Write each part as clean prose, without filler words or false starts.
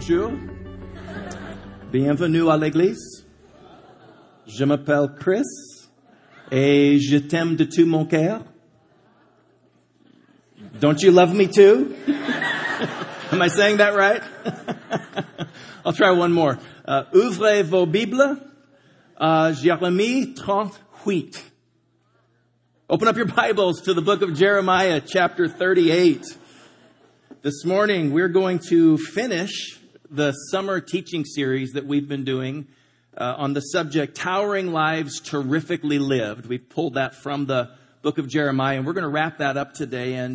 Bonjour. Bienvenue à l'église. Je m'appelle Chris et je t'aime de tout mon cœur. Don't you love me too? Am I saying that right? I'll try one more. Ouvrez vos Bibles. Jérémie 38. Open up your Bibles to the book of Jeremiah, chapter 38. This morning, we're going to finish the summer teaching series that we've been doing on the subject, Towering Lives Terrifically Lived. We've pulled that from the book of Jeremiah, and we're going to wrap that up today. And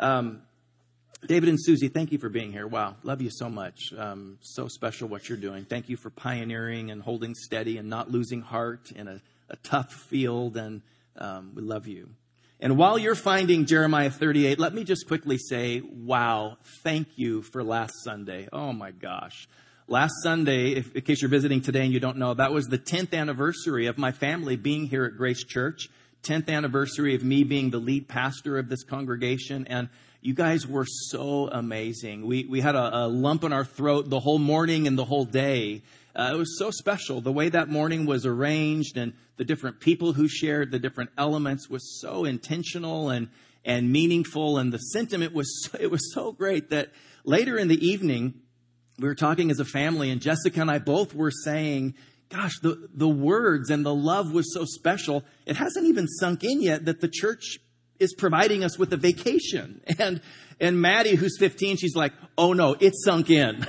David and Susie, thank you for being here. Wow, love you so much. So special what you're doing. Thank you for pioneering and holding steady and not losing heart in a tough field, and we love you. And while you're finding Jeremiah 38, let me just quickly say, wow, thank you for last Sunday. Oh my gosh. Last Sunday, in case you're visiting today and you don't know, that was the 10th anniversary of my family being here at Grace Church. 10th anniversary of me being the lead pastor of this congregation. And you guys were so amazing. We had a lump in our throat the whole morning and the whole day. It was so special. The way that morning was arranged and the different people who shared the different elements was so intentional and meaningful. And the sentiment was so great that later in the evening, we were talking as a family, and Jessica and I both were saying, gosh, the words and the love was so special. It hasn't even sunk in yet that the church is providing us with a vacation. And Maddie, who's 15, she's like, oh no, it's sunk in.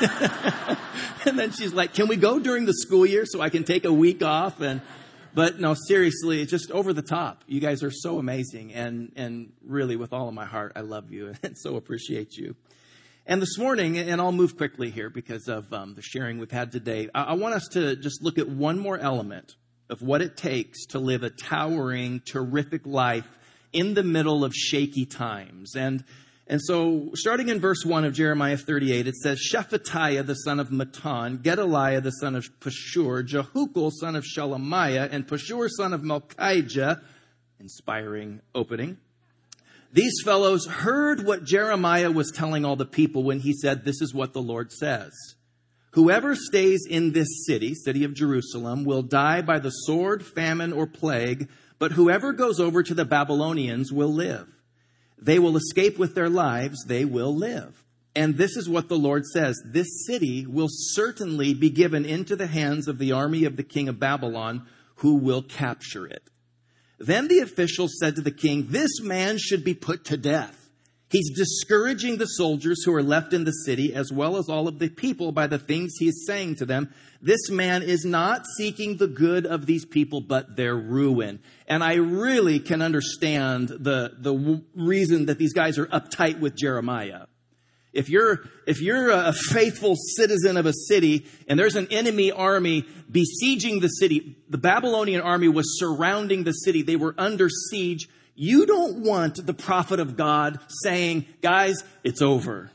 And then she's like, can we go during the school year so I can take a week off? But no, seriously, it's just over the top. You guys are so amazing. And really, with all of my heart, I love you and so appreciate you. And this morning, and I'll move quickly here because of the sharing we've had today, I want us to just look at one more element of what it takes to live a towering, terrific life in the middle of shaky times. And so, starting in verse 1 of Jeremiah 38, it says, Shephatiah, the son of Matan, Gedaliah, the son of Pashur, Jehukal, son of Shelemiah, and Pashur, son of Malchijah, inspiring opening. These fellows heard what Jeremiah was telling all the people when he said, this is what the Lord says. Whoever stays in this city of Jerusalem, will die by the sword, famine, or plague, but whoever goes over to the Babylonians will live. They will escape with their lives, they will live. And this is what the Lord says, this city will certainly be given into the hands of the army of the king of Babylon, who will capture it. Then the officials said to the king, this man should be put to death. He's discouraging the soldiers who are left in the city, as well as all of the people, by the things he is saying to them. This man is not seeking the good of these people, but their ruin. And I really can understand the reason that these guys are uptight with Jeremiah. If you're a faithful citizen of a city and there's an enemy army besieging the city, the Babylonian army was surrounding the city. They were under siege. You don't want the prophet of God saying, guys, it's over.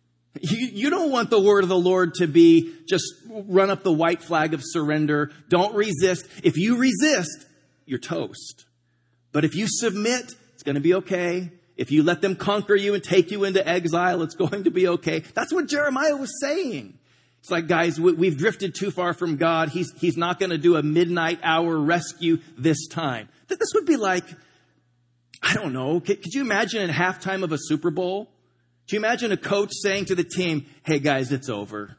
You don't want the word of the Lord to be just run up the white flag of surrender. Don't resist. If you resist, you're toast. But if you submit, it's going to be okay. If you let them conquer you and take you into exile, it's going to be okay. That's what Jeremiah was saying. It's like, guys, we've drifted too far from God. He's not going to do a midnight hour rescue this time. This would be like, I don't know. Could you imagine at halftime of a Super Bowl? Could you imagine a coach saying to the team, hey guys, it's over.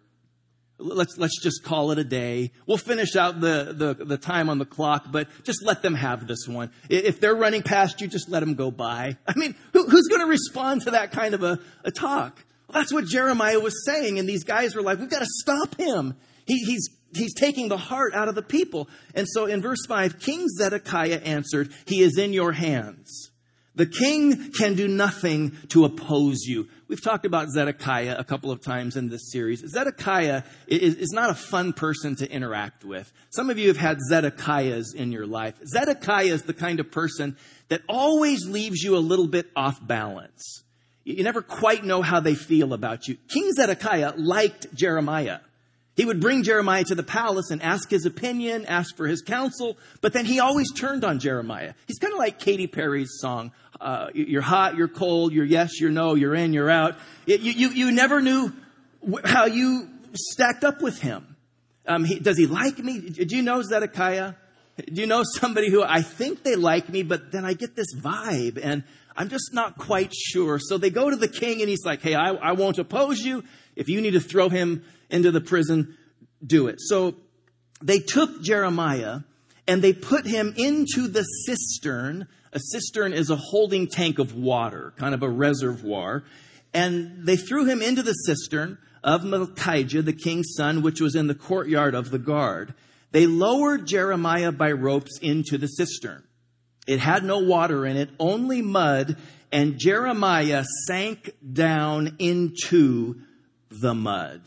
Let's just call it a day. We'll finish out the time on the clock, but just let them have this one. If they're running past you, just let them go by. I mean, who's going to respond to that kind of a talk? Well, that's what Jeremiah was saying. And these guys were like, we've got to stop him. He's taking the heart out of the people. And so in verse 5, King Zedekiah answered, he is in your hands. The king can do nothing to oppose you. We've talked about Zedekiah a couple of times in this series. Zedekiah is not a fun person to interact with. Some of you have had Zedekiahs in your life. Zedekiah is the kind of person that always leaves you a little bit off balance. You never quite know how they feel about you. King Zedekiah liked Jeremiah. He would bring Jeremiah to the palace and ask his opinion, ask for his counsel, but then he always turned on Jeremiah. He's kind of like Katy Perry's song, you're hot, you're cold, you're yes, you're no, you're in, you're out. You never knew how you stacked up with him? Does he like me? Do you know Zedekiah? Do you know somebody who I think they like me, but then I get this vibe and I'm just not quite sure. So they go to the king and he's like, hey, I won't oppose you. If you need to throw him into the prison, do it. So they took Jeremiah and they put him into the cistern. A cistern is a holding tank of water, kind of a reservoir. And they threw him into the cistern of Malchijah, the king's son, which was in the courtyard of the guard. They lowered Jeremiah by ropes into the cistern. It had no water in it, only mud, and Jeremiah sank down into the mud.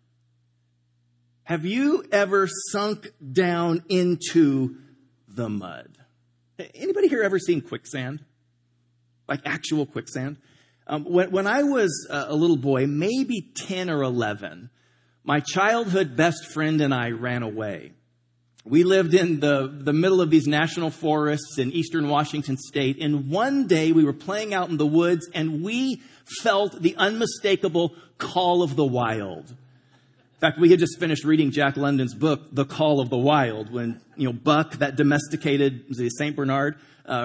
Have you ever sunk down into the mud? Anybody here ever seen quicksand? Like actual quicksand? When I was a little boy, maybe 10 or 11, my childhood best friend and I ran away. We lived in the middle of these national forests in eastern Washington state. And one day we were playing out in the woods and we felt the unmistakable call of the wild. In fact, we had just finished reading Jack London's book, The Call of the Wild, when, Buck, that domesticated St. Bernard,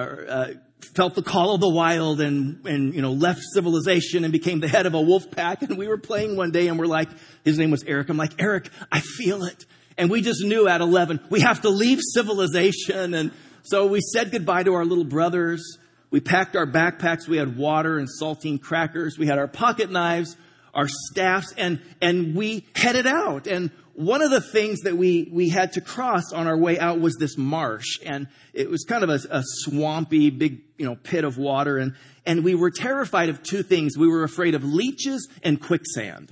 felt the call of the wild and left civilization and became the head of a wolf pack. And we were playing one day and we're like, his name was Eric. I'm like, Eric, I feel it. And we just knew at 11, we have to leave civilization. And so we said goodbye to our little brothers. We packed our backpacks. We had water and saltine crackers. We had our pocket knives, our staffs, and we headed out. And one of the things that we had to cross on our way out was this marsh. And it was kind of a swampy, big, pit of water. And we were terrified of two things. We were afraid of leeches and quicksand.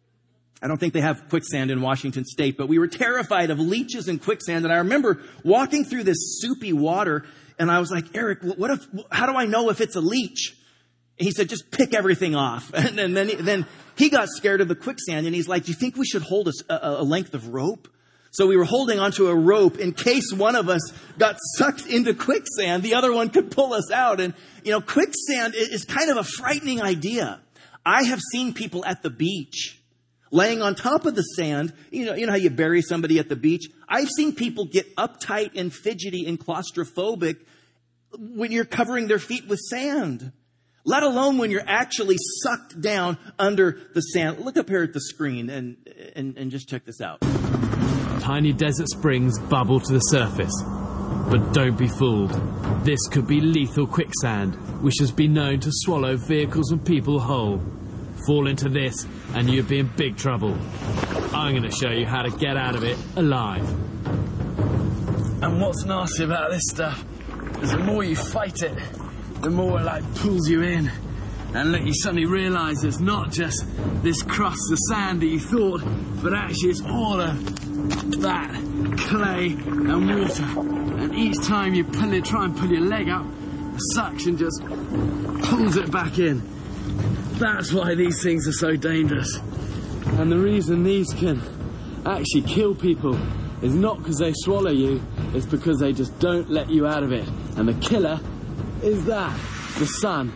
I don't think they have quicksand in Washington state, but we were terrified of leeches and quicksand. And I remember walking through this soupy water and I was like, Eric, how do I know if it's a leech? And he said, just pick everything off. And then he got scared of the quicksand and he's like, do you think we should hold a length of rope? So we were holding onto a rope in case one of us got sucked into quicksand, the other one could pull us out. And, quicksand is kind of a frightening idea. I have seen people at the beach laying on top of the sand. You know how you bury somebody at the beach? I've seen people get uptight and fidgety and claustrophobic when you're covering their feet with sand, let alone when you're actually sucked down under the sand. Look up here at the screen and just check this out. Tiny desert springs bubble to the surface. But don't be fooled. This could be lethal quicksand, which has been known to swallow vehicles and people whole. Fall into this and you'd be in big trouble. I'm going to show you how to get out of it alive. And what's nasty about this stuff is the more you fight it, the more it pulls you in. And look, you suddenly realise it's not just this crust of sand that you thought, but actually it's all of that clay and water. And each time you try and pull your leg up, the suction just pulls it back in. That's why these things are so dangerous. And the reason these can actually kill people is not because they swallow you, it's because they just don't let you out of it. And the killer is the sun.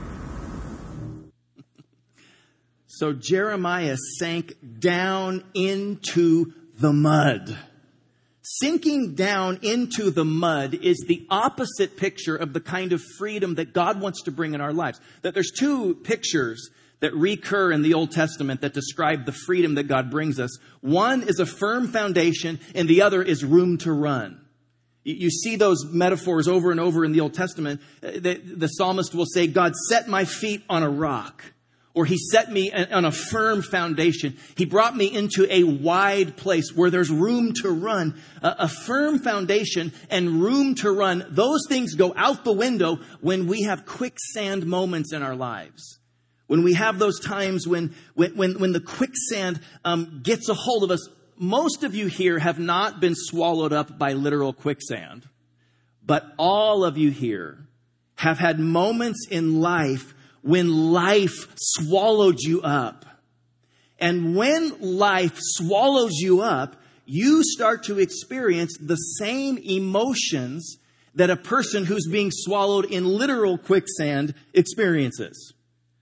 So Jeremiah sank down into the mud. Sinking down into the mud is the opposite picture of the kind of freedom that God wants to bring in our lives. That there's two pictures that recur in the Old Testament that describe the freedom that God brings us. One is a firm foundation and the other is room to run. You see those metaphors over and over in the Old Testament. The psalmist will say, God set my feet on a rock. Or he set me on a firm foundation. He brought me into a wide place where there's room to run. A firm foundation and room to run. Those things go out the window when we have quicksand moments in our lives. When we have those times when the quicksand gets a hold of us. Most of you here have not been swallowed up by literal quicksand. But all of you here have had moments in life when life swallowed you up. And when life swallows you up, you start to experience the same emotions that a person who's being swallowed in literal quicksand experiences.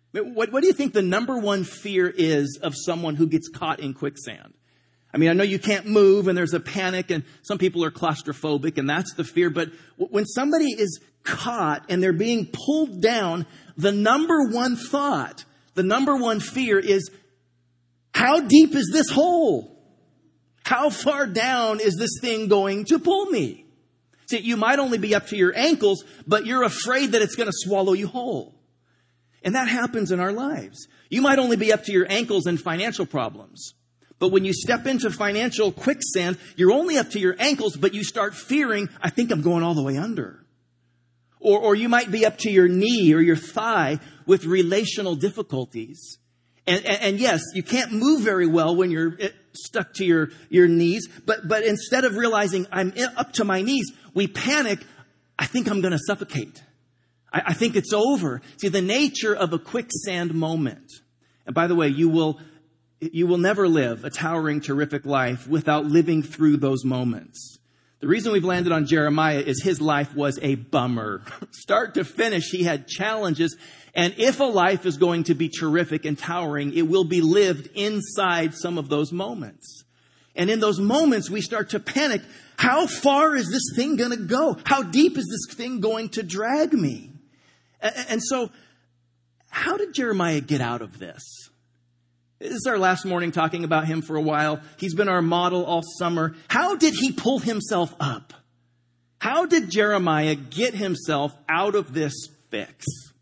What do you think the number one fear is of someone who gets caught in quicksand? I mean, I know you can't move and there's a panic and some people are claustrophobic and that's the fear. But when somebody is caught and they're being pulled down, the number one thought, the number one fear is, how deep is this hole? How far down is this thing going to pull me? See, you might only be up to your ankles, but you're afraid that it's going to swallow you whole. And that happens in our lives. You might only be up to your ankles in financial problems. But when you step into financial quicksand, you're only up to your ankles, but you start fearing, I think I'm going all the way under. Or you might be up to your knee or your thigh with relational difficulties. And yes, you can't move very well when you're stuck to your knees. But instead of realizing I'm up to my knees, we panic. I think I'm going to suffocate. I think it's over. See, the nature of a quicksand moment. And by the way, you will never live a towering, terrific life without living through those moments. The reason we've landed on Jeremiah is his life was a bummer. Start to finish, he had challenges. And if a life is going to be terrific and towering, it will be lived inside some of those moments. And in those moments, we start to panic. How far is this thing going to go? How deep is this thing going to drag me? And so, how did Jeremiah get out of this? This is our last morning talking about him for a while. He's been our model all summer. How did he pull himself up? How did Jeremiah get himself out of this fix?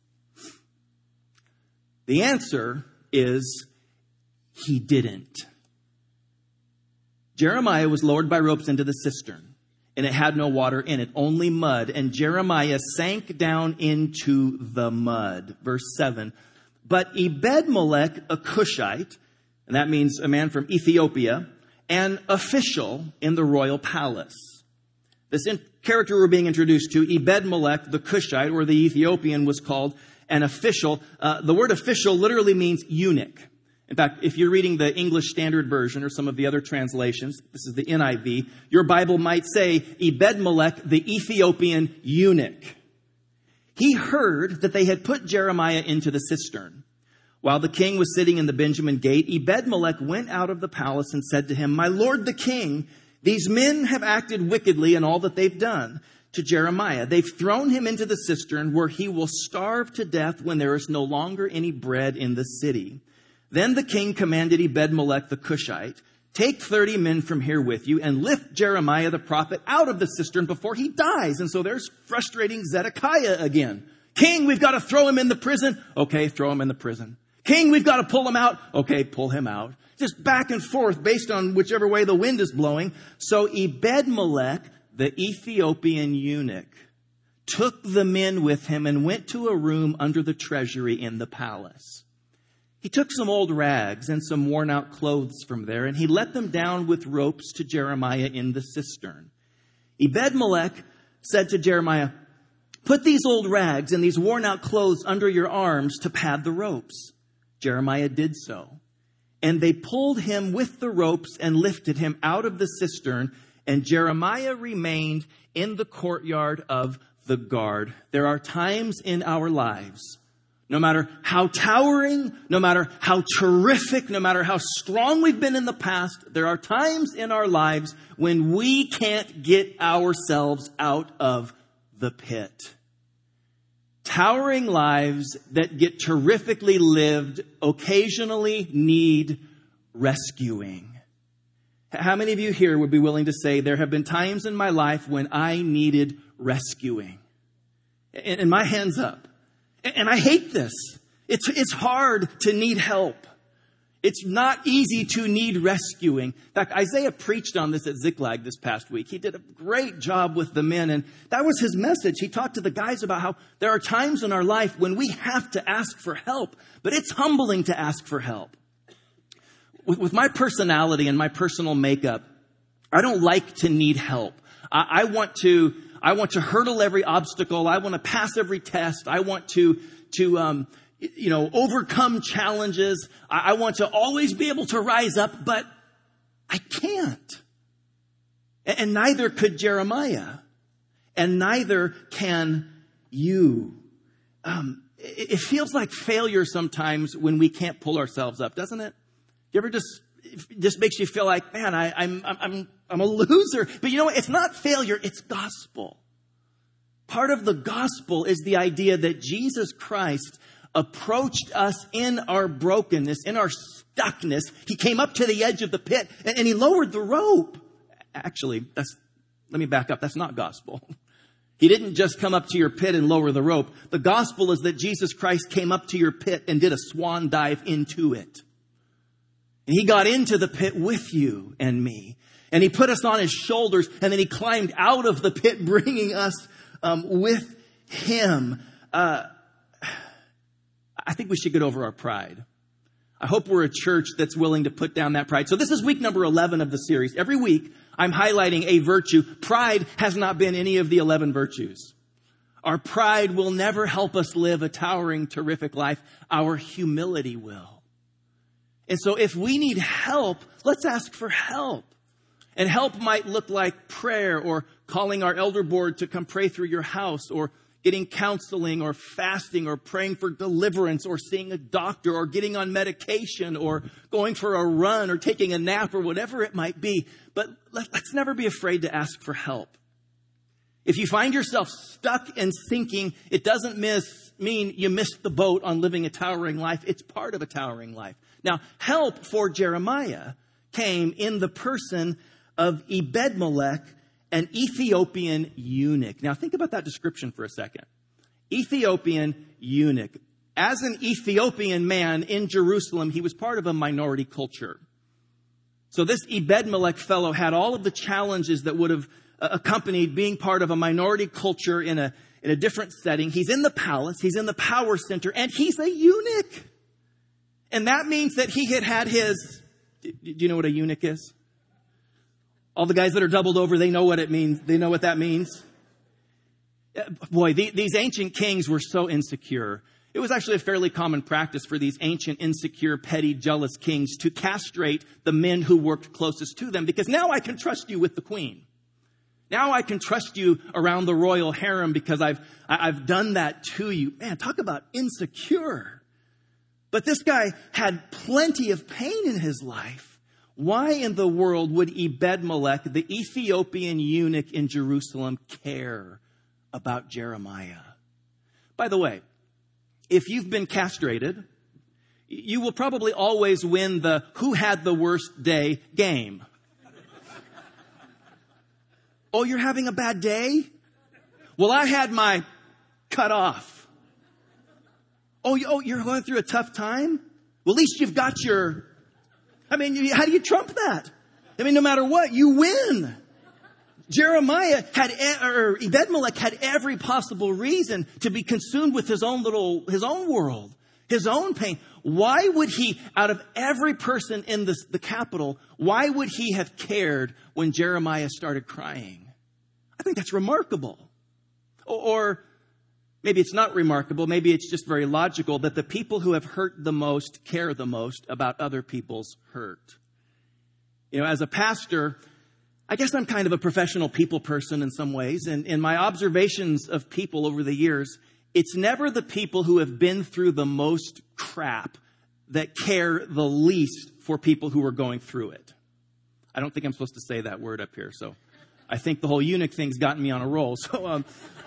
The answer is he didn't. Jeremiah was lowered by ropes into the cistern, and it had no water in it, only mud. And Jeremiah sank down into the mud. Verse 7. But Ebed-Melech, a Cushite, and that means a man from Ethiopia, an official in the royal palace. This character we're being introduced to, Ebed-Melech, the Cushite, or the Ethiopian, was called an official. The word official literally means eunuch. In fact, if you're reading the English Standard Version or some of the other translations, this is the NIV, your Bible might say Ebed-Melech, the Ethiopian eunuch. He heard that they had put Jeremiah into the cistern. While the king was sitting in the Benjamin gate, Ebed-Melech went out of the palace and said to him, My lord the king, these men have acted wickedly in all that they've done to Jeremiah. They've thrown him into the cistern where he will starve to death when there is no longer any bread in the city. Then the king commanded Ebed-Melech the Cushite, Take 30 men from here with you and lift Jeremiah the prophet out of the cistern before he dies. And so there's frustrating Zedekiah again. King, we've got to throw him in the prison. Okay, throw him in the prison. King, we've got to pull him out. Okay, pull him out. Just back and forth based on whichever way the wind is blowing. So Ebed-Melech, the Ethiopian eunuch, took the men with him and went to a room under the treasury in the palace. He took some old rags and some worn out clothes from there, and he let them down with ropes to Jeremiah in the cistern. Ebed-Melech said to Jeremiah, Put these old rags and these worn out clothes under your arms to pad the ropes. Jeremiah did so. And they pulled him with the ropes and lifted him out of the cistern, and Jeremiah remained in the courtyard of the guard. There are times in our lives, no matter how towering, no matter how terrific, no matter how strong we've been in the past, there are times in our lives when we can't get ourselves out of the pit. Towering lives that get terrifically lived occasionally need rescuing. How many of you here would be willing to say, there have been times in my life when I needed rescuing? And my hand's up. And I hate this. It's hard to need help. It's not easy to need rescuing. In fact, Isaiah preached on this at Ziklag this past week. He did a great job with the men, and that was his message. He talked to the guys about how there are times in our life when we have to ask for help, but it's humbling to ask for help. With my personality and my personal makeup, I don't like to need help. I want to hurdle every obstacle. I want to pass every test. I want to overcome challenges. I want to always be able to rise up, but I can't. And neither could Jeremiah. And neither can you. it feels like failure sometimes when we can't pull ourselves up, doesn't it? You ever it just makes you feel like, man, I'm a loser. But you know what? It's not failure. It's gospel. Part of the gospel is the idea that Jesus Christ approached us in our brokenness, in our stuckness. He came up to the edge of the pit and he lowered the rope. Actually, let me back up. That's not gospel. He didn't just come up to your pit and lower the rope. The gospel is that Jesus Christ came up to your pit and did a swan dive into it. And he got into the pit with you and me. And he put us on his shoulders, and then he climbed out of the pit, bringing us with him. I think we should get over our pride. I hope we're a church that's willing to put down that pride. So this is week number 11 of the series. Every week, I'm highlighting a virtue. Pride has not been any of the 11 virtues. Our pride will never help us live a towering, terrific life. Our humility will. And so if we need help, let's ask for help. And help might look like prayer, or calling our elder board to come pray through your house, or getting counseling, or fasting, or praying for deliverance, or seeing a doctor, or getting on medication, or going for a run, or taking a nap, or whatever it might be. But let's never be afraid to ask for help. If you find yourself stuck and sinking, it doesn't mean you missed the boat on living a towering life. It's part of a towering life. Now, help for Jeremiah came in the person of Ebed-Melech, an Ethiopian eunuch. Now, think about that description for a second. Ethiopian eunuch. As an Ethiopian man in Jerusalem, he was part of a minority culture. So this Ebed-Melech fellow had all of the challenges that would have accompanied being part of a minority culture in a different setting. He's in the palace, he's in the power center, and he's a eunuch. And that means that he had his... Do you know what a eunuch is? All the guys that are doubled over, they know what it means. They know what that means. Boy, these ancient kings were so insecure. It was actually a fairly common practice for these ancient, insecure, petty, jealous kings to castrate the men who worked closest to them, because now I can trust you with the queen. Now I can trust you around the royal harem because I've done that to you. Man, talk about insecure. But this guy had plenty of pain in his life. Why in the world would Ebed-Melech, the Ethiopian eunuch in Jerusalem, care about Jeremiah? By the way, if you've been castrated, you will probably always win the who had the worst day game. Oh, you're having a bad day? Well, I had my cut off. Oh, you're going through a tough time? Well, at least you've got your... how do you trump that? No matter what, you win. Jeremiah Ebed-Melech had every possible reason to be consumed with his own world, his own pain. Why would he, out of every person in the capital, why would he have cared when Jeremiah started crying? I think that's remarkable. Or maybe it's not remarkable. Maybe it's just very logical that the people who have hurt the most care the most about other people's hurt. As a pastor, I guess I'm kind of a professional people person in some ways. And in my observations of people over the years, it's never the people who have been through the most crap that care the least for people who are going through it. I don't think I'm supposed to say that word up here, so I think the whole eunuch thing's gotten me on a roll. So,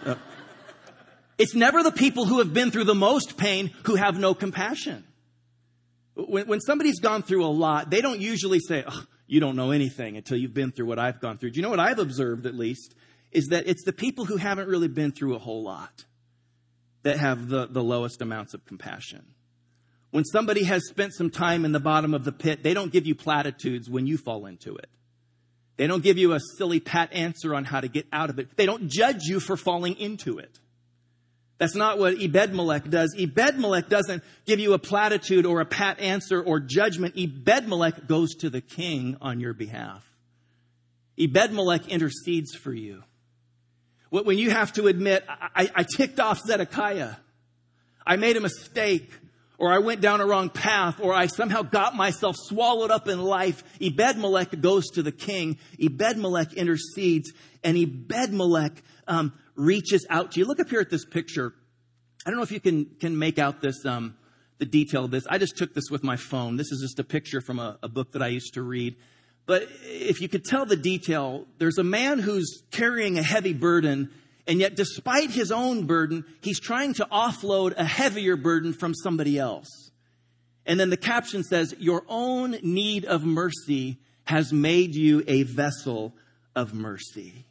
it's never the people who have been through the most pain who have no compassion. When somebody's gone through a lot, they don't usually say, oh, you don't know anything until you've been through what I've gone through. Do you know what I've observed, at least, is that it's the people who haven't really been through a whole lot that have the lowest amounts of compassion. When somebody has spent some time in the bottom of the pit, they don't give you platitudes when you fall into it. They don't give you a silly pat answer on how to get out of it. They don't judge you for falling into it. That's not what Ebed-Melech does. Ebed-Melech doesn't give you a platitude or a pat answer or judgment. Ebed-Melech goes to the king on your behalf. Ebed-Melech intercedes for you. When you have to admit, I ticked off Zedekiah, I made a mistake, or I went down a wrong path, or I somehow got myself swallowed up in life, Ebed-Melech goes to the king. Ebed-Melech intercedes, and Ebed-Melech reaches out to you. Look up here at this picture. I don't know if you can make out this, the detail of this. I just took this with my phone. This is just a picture from a book that I used to read. But if you could tell the detail, there's a man who's carrying a heavy burden, and yet despite his own burden, he's trying to offload a heavier burden from somebody else. And then the caption says, your own need of mercy has made you a vessel of mercy.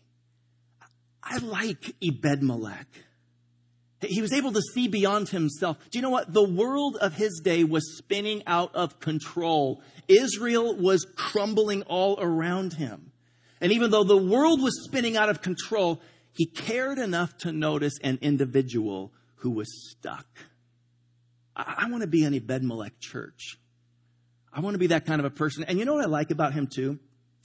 I like Ebed-Melech. He was able to see beyond himself. Do you know what? The world of his day was spinning out of control. Israel was crumbling all around him. And even though the world was spinning out of control, he cared enough to notice an individual who was stuck. I want to be an Ebed-Melech church. I want to be that kind of a person. And you know what I like about him too?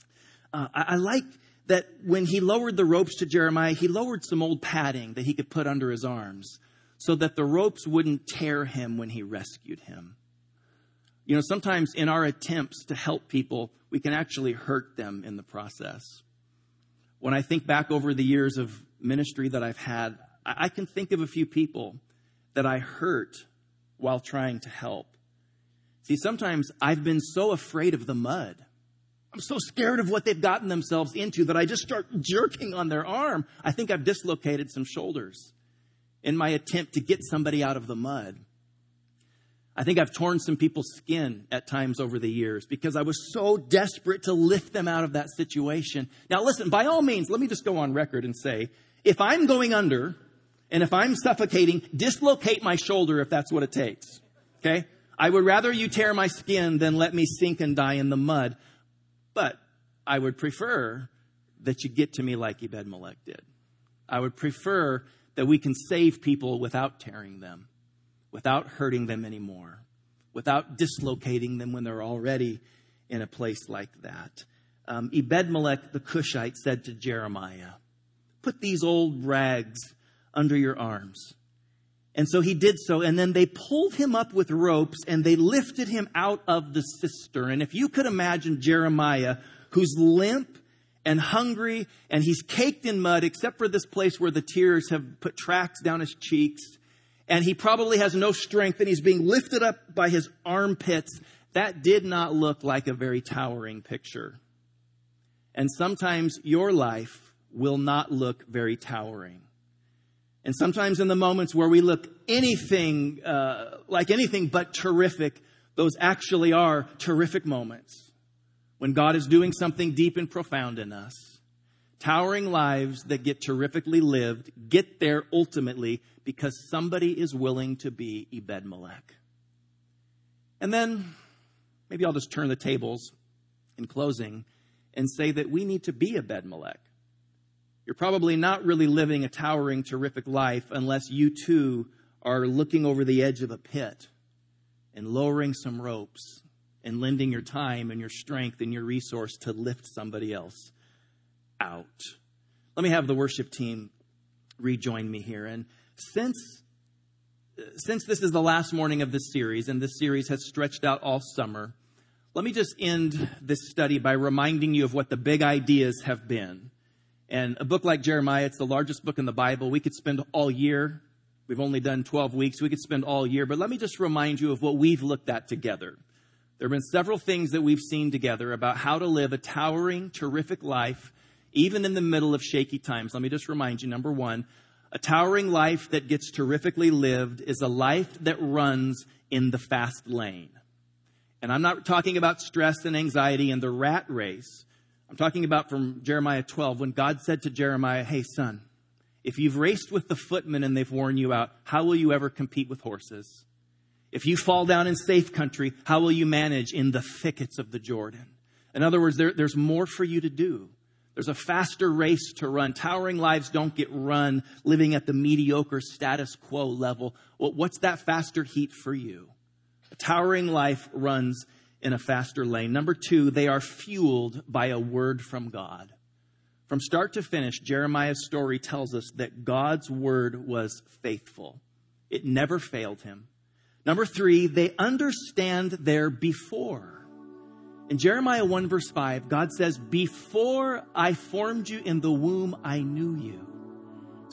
I like that when he lowered the ropes to Jeremiah, he lowered some old padding that he could put under his arms so that the ropes wouldn't tear him when he rescued him. You know, sometimes in our attempts to help people, we can actually hurt them in the process. When I think back over the years of ministry that I've had, I can think of a few people that I hurt while trying to help. See, sometimes I've been so afraid of the mud. I'm so scared of what they've gotten themselves into that I just start jerking on their arm. I think I've dislocated some shoulders in my attempt to get somebody out of the mud. I think I've torn some people's skin at times over the years because I was so desperate to lift them out of that situation. Now listen, by all means, let me just go on record and say, if I'm going under and if I'm suffocating, dislocate my shoulder if that's what it takes. Okay? I would rather you tear my skin than let me sink and die in the mud. But I would prefer that you get to me like Ebed-Melech did. I would prefer that we can save people without tearing them, without hurting them anymore, without dislocating them when they're already in a place like that. Ebed-Melech the Cushite said to Jeremiah, put these old rags under your arms. And so he did so, and then they pulled him up with ropes, and they lifted him out of the cistern. And if you could imagine Jeremiah, who's limp and hungry, and he's caked in mud, except for this place where the tears have put tracks down his cheeks, and he probably has no strength, and he's being lifted up by his armpits, that did not look like a very towering picture. And sometimes your life will not look very towering. And sometimes in the moments where we look anything like anything but terrific, those actually are terrific moments. When God is doing something deep and profound in us. Towering lives that get terrifically lived get there ultimately because somebody is willing to be Ebed-Melech. And then maybe I'll just turn the tables in closing and say that we need to be Ebed-Melech. You're probably not really living a towering, terrific life unless you too are looking over the edge of a pit and lowering some ropes and lending your time and your strength and your resource to lift somebody else out. Let me have the worship team rejoin me here. And since this is the last morning of this series, and this series has stretched out all summer, let me just end this study by reminding you of what the big ideas have been. And a book like Jeremiah, it's the largest book in the Bible. We could spend all year. We've only done 12 weeks. We could spend all year. But let me just remind you of what we've looked at together. There have been several things that we've seen together about how to live a towering, terrific life, even in the middle of shaky times. Let me just remind you, number one, a towering life that gets terrifically lived is a life that runs in the fast lane. And I'm not talking about stress and anxiety and the rat race. I'm talking about from Jeremiah 12, when God said to Jeremiah, hey, son, if you've raced with the footmen and they've worn you out, how will you ever compete with horses? If you fall down in safe country, how will you manage in the thickets of the Jordan? In other words, there's more for you to do. There's a faster race to run. Towering lives don't get run living at the mediocre status quo level. Well, what's that faster heat for you? A towering life runs in a faster lane. Number two, they are fueled by a word from God. From start to finish, Jeremiah's story tells us that God's word was faithful. It never failed him. Number three, they understand their before. In Jeremiah 1 verse 5, God says, before I formed you in the womb, I knew you.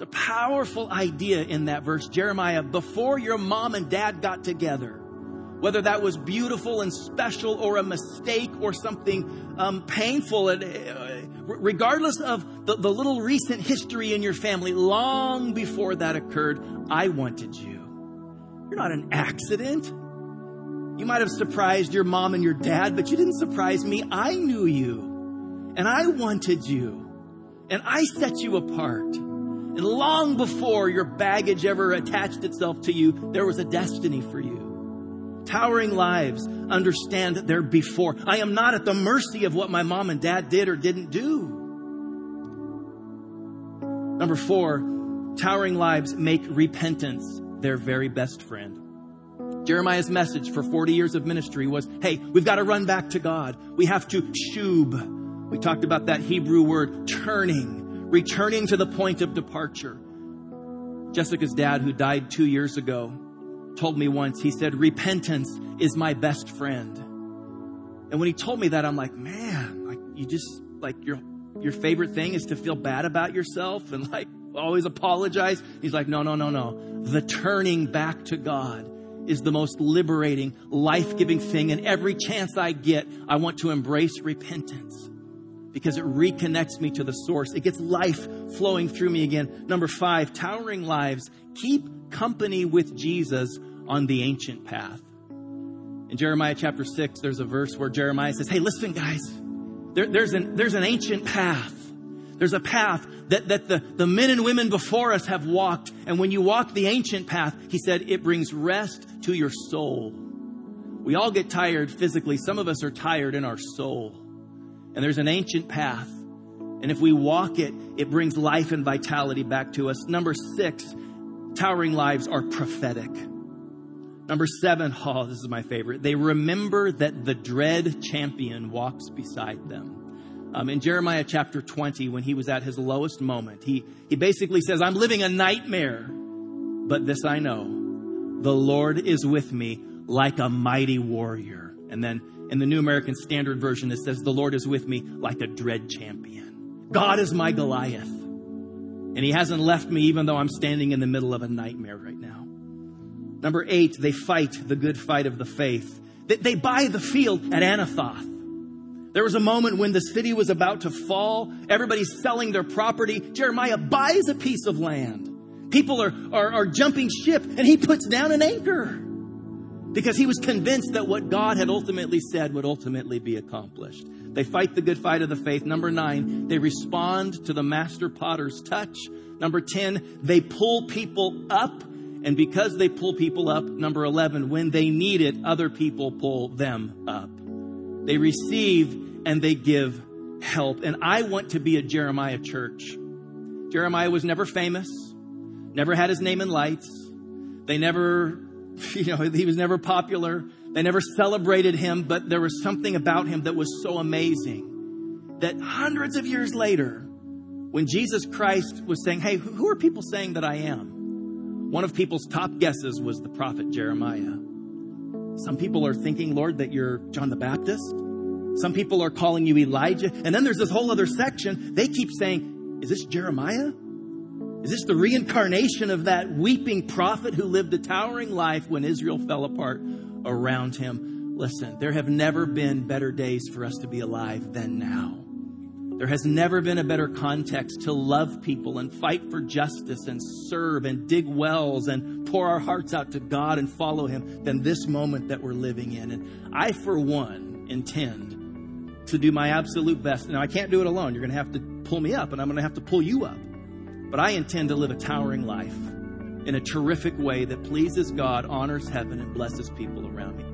It's a powerful idea in that verse. Jeremiah, before your mom and dad got together, whether that was beautiful and special or a mistake or something painful, regardless of the little recent history in your family, long before that occurred, I wanted you. You're not an accident. You might have surprised your mom and your dad, but you didn't surprise me. I knew you, and I wanted you, and I set you apart. And long before your baggage ever attached itself to you, there was a destiny for you. Towering lives understand their before. I am not at the mercy of what my mom and dad did or didn't do. Number 4, towering lives make repentance their very best friend. Jeremiah's message for 40 years of ministry was, hey, we've got to run back to God. We have to shub. We talked about that Hebrew word, returning to the point of departure. Jessica's dad, who died 2 years ago, told me once, he said, repentance is my best friend. And when he told me that, I'm like, man, like you just, like your favorite thing is to feel bad about yourself and like always apologize. He's like, no. The turning back to God is the most liberating, life-giving thing. And every chance I get, I want to embrace repentance because it reconnects me to the source. It gets life flowing through me again. Number 5, towering lives keep company with Jesus on the ancient path. In Jeremiah chapter 6, there's a verse where Jeremiah says, hey, listen, guys, there's an ancient path. There's a path that the men and women before us have walked. And when you walk the ancient path, he said, it brings rest to your soul. We all get tired physically. Some of us are tired in our soul. And there's an ancient path. And if we walk it, it brings life and vitality back to us. Number 6, towering lives are prophetic. Number 7, oh, this is my favorite. They remember that the dread champion walks beside them. In Jeremiah chapter 20, when he was at his lowest moment, he basically says, I'm living a nightmare, but this I know, the Lord is with me like a mighty warrior. And then in the New American Standard Version, it says, the Lord is with me like a dread champion. God is my Goliath. And he hasn't left me even though I'm standing in the middle of a nightmare right now. Number 8, they fight the good fight of the faith. They buy the field at Anathoth. There was a moment when the city was about to fall. Everybody's selling their property. Jeremiah buys a piece of land. People are jumping ship, and he puts down an anchor because he was convinced that what God had ultimately said would ultimately be accomplished. They fight the good fight of the faith. Number 9, they respond to the master potter's touch. Number 10, they pull people up. And because they pull people up, number 11, when they need it, other people pull them up. They receive and they give help. And I want to be a Jeremiah church. Jeremiah was never famous, never had his name in lights. They never, he was never popular. They never celebrated him, but there was something about him that was so amazing that hundreds of years later, when Jesus Christ was saying, hey, who are people saying that I am? One of people's top guesses was the prophet Jeremiah. Some people are thinking, Lord, that you're John the Baptist. Some people are calling you Elijah. And then there's this whole other section. They keep saying, is this Jeremiah? Is this the reincarnation of that weeping prophet who lived a towering life when Israel fell apart around him? Listen, there have never been better days for us to be alive than now. There has never been a better context to love people and fight for justice and serve and dig wells and pour our hearts out to God and follow him than this moment that we're living in. And I, for one, intend to do my absolute best. Now, I can't do it alone. You're going to have to pull me up, and I'm going to have to pull you up. But I intend to live a towering life in a terrific way that pleases God, honors heaven, and blesses people around me.